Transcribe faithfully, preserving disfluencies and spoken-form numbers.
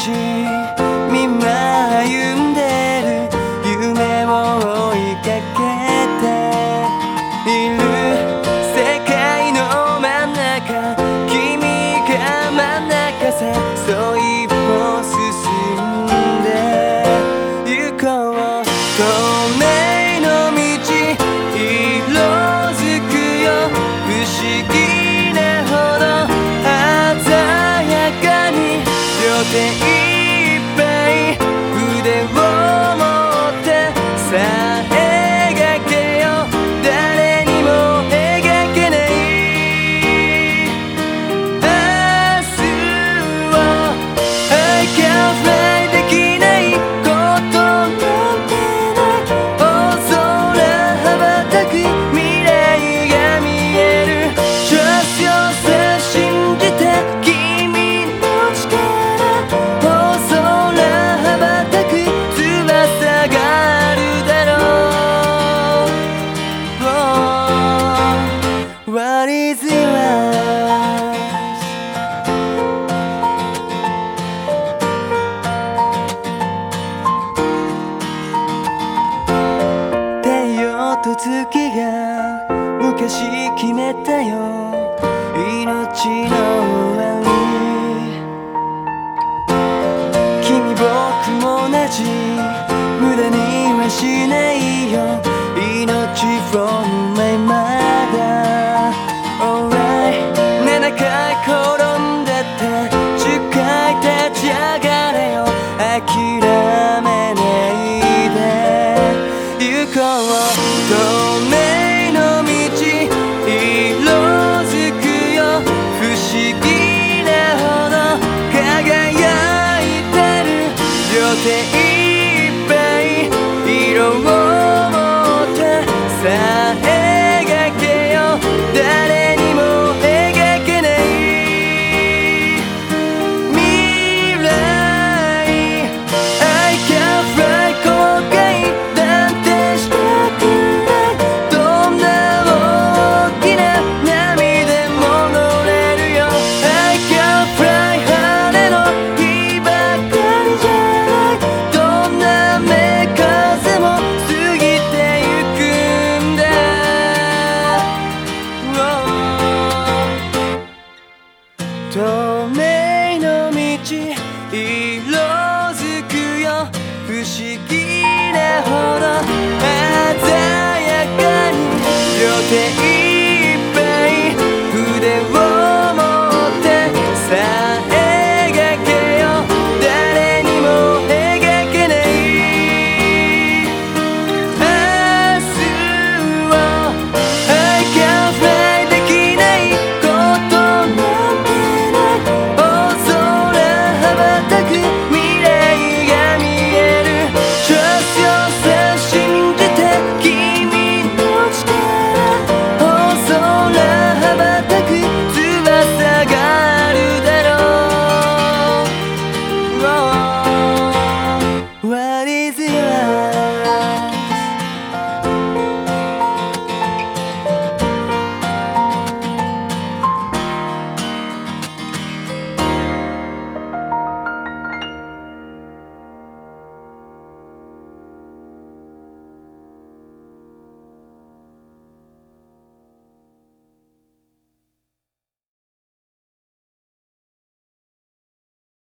しみんな歩んでる夢を追いかけている世界の真ん中君が真ん中さそう一歩進んで行こう透明の道色づくよ不思議なほど鮮やかに両手いっぱい筆を持ってさあ描けよ誰にも描けない明日を I can fly できないことなんてない大空羽ばたく未来が見える Trust yourself 信じて君の力大空羽ばたく翼があるだろう Oh, What is yours? 太陽と月が昔決めたよ命の終わり君僕も同じ無駄にはしないよ命 from my mother Alright ななかい転んだってじゅっかい立ち上がれよ諦めないで行こう透明の道色づくよ不思議なほど輝いてる両手いっぱい色を持ってさあ描けよ誰にも描けない未来 I can fly 後悔なんてしたくないどんな大きな波でも乗れるよ I can fly 晴れの日ばかりじゃないどんな雨風も過ぎてゆくんだ、oh、透明の道色づくよ不思議なほど鮮やかに両手